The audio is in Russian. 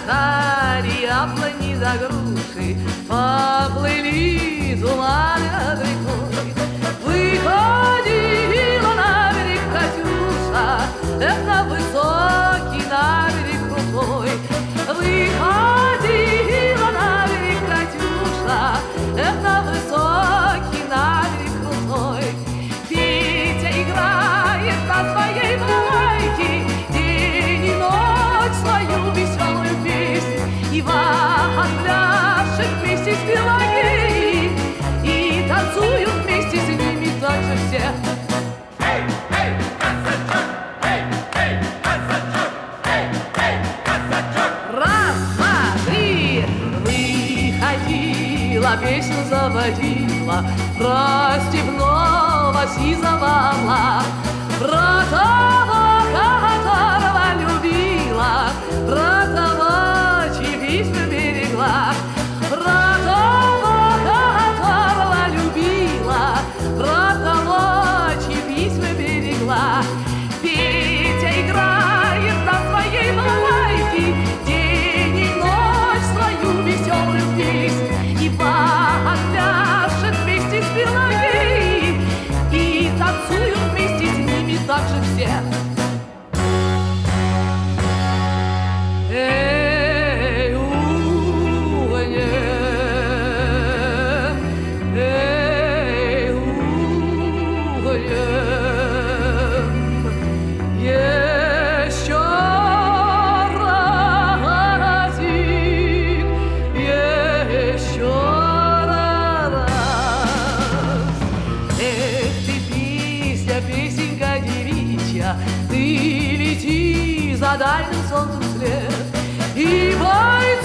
стали яблони за груши, поплыли туманы над рекой. Выходила на берег Катюша, это высокий на берег крутой. Выходила на берег Катюша, это высокий на берег крутой. Петя играет на своей балалайке день и ночь свою веселую песню. Иван пляшет вместе с Пелагеей и танцуют вместе с ними также все. Раз, два, три. Выходила, песню заводила про степного сизого орла, про того, которого любила, про того, чьи письма берегла, про того, которого любила, про того, чьи письма берегла. Петя играет на своей балалайке день и ночь свою веселую песню. Иван пляшет вместе с Пелагеей и танцуют вместе с ними также все. Эй, угне, эй, угне. Еще разик, еще раз. Эх ты, песня, песенка девичья, ты лети за дальним солнцем вслед и бойцом